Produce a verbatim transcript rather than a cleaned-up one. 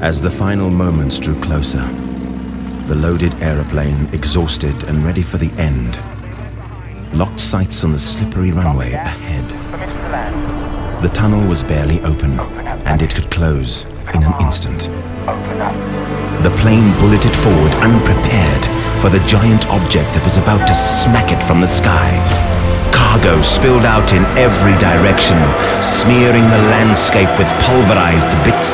As the final moments drew closer, the loaded aeroplane, exhausted and ready for the end, locked sights on the slippery runway ahead. The tunnel was barely open, and it could close in an instant. The plane bulleted forward, unprepared for the giant object that was about to smack it from the sky. Cargo spilled out in every direction, smearing the landscape with pulverized bits